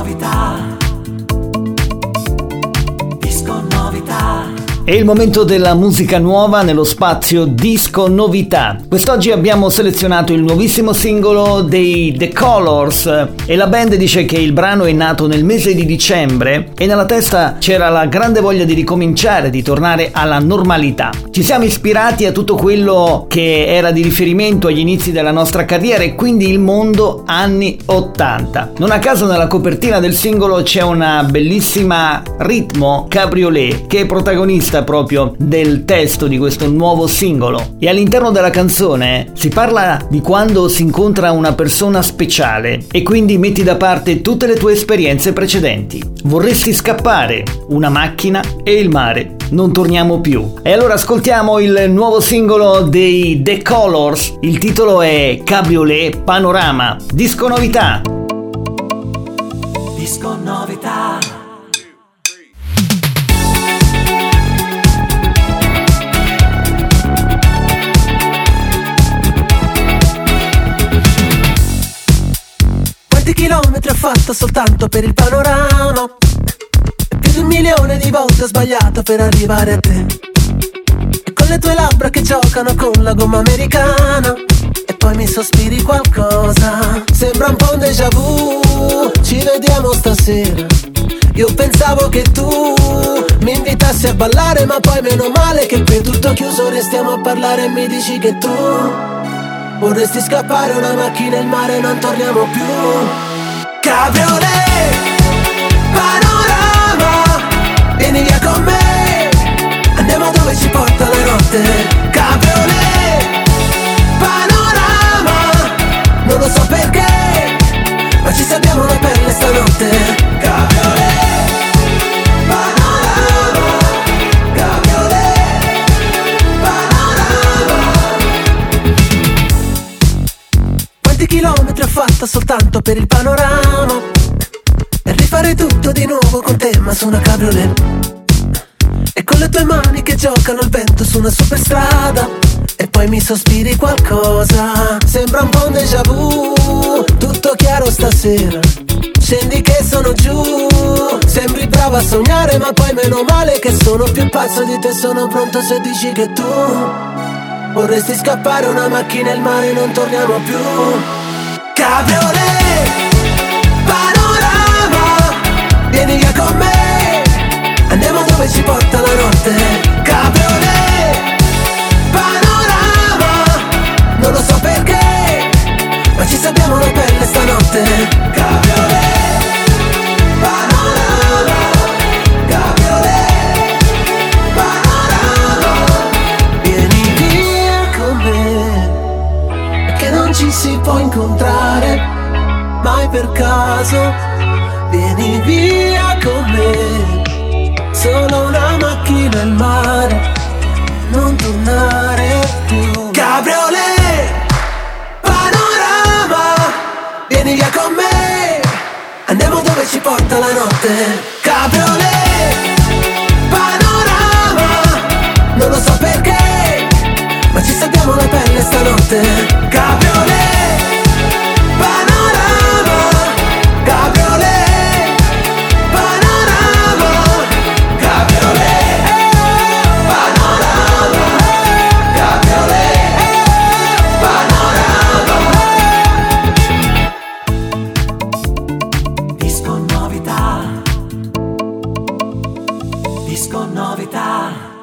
novità. Disco novità. È il momento della musica nuova nello spazio Disco Novità. Quest'oggi abbiamo selezionato il nuovissimo singolo dei The Colors e la band dice che il brano è nato nel mese di dicembre e nella testa c'era la grande voglia di ricominciare, di tornare alla normalità. Ci siamo ispirati a tutto quello che era di riferimento agli inizi della nostra carriera e quindi il mondo anni 80. Non a caso nella copertina del singolo c'è una bellissima ritmo cabriolet che è protagonista proprio del testo di questo nuovo singolo, e all'interno della canzone si parla di quando si incontra una persona speciale e quindi metti da parte tutte le tue esperienze precedenti. Vorresti scappare, una macchina e il mare, non torniamo più. E allora ascoltiamo il nuovo singolo dei The Colors, il titolo è Cabriolet Panorama. Disco novità. Disco novità. Chilometri ho fatto soltanto per il panorama, e più di 1 milione di volte ho sbagliato per arrivare a te. E con le tue labbra che giocano con la gomma americana, e poi mi sospiri qualcosa. Sembra un po' un déjà vu, ci vediamo stasera. Io pensavo che tu mi invitassi a ballare, ma poi meno male che qui è tutto chiuso, restiamo a parlare e mi dici che tu vorresti scappare, una macchina e il mare, non torniamo più. Cabriolet, panorama, vieni via con me, andiamo dove ci porta la notte. Cabriolet, panorama, non lo so perché, ma ci salviamo la pelle stanotte. Cabriolet, panorama, cabriolet, panorama. Quanti chilometri ho fatto soltanto per il panorama, e rifare tutto di nuovo con te, ma su una cabriolet. E con le tue mani che giocano al vento su una superstrada, e poi mi sospiri qualcosa. Sembra un po' un déjà vu, tutto chiaro stasera. Scendi che sono giù, sembri brava a sognare, ma poi meno male che sono più pazzo di te. Sono pronto se dici che tu vorresti scappare, una macchina e il mare, non torniamo più. Cabriolet, panorama, vieni via con me, andiamo dove ci porta la notte. Cabriolet, panorama, non lo so perché, ma ci salviamo la pelle stanotte. Cabriolet, panorama, cabriolet, panorama, vieni via con me, che non ci si può incontrare mai per caso. Vieni via con me, solo una macchina e il mare, non tornare più. Cabriolet, panorama, vieni via con me, andiamo dove ci porta la notte. Cabriolet, panorama, non lo so perché, ma ci salviamo la pelle stanotte. Cabriolet, panorama, cabriolet, panorama, cabriolet, panorama, cabriolet, panorama. Disco novità. Disco novità.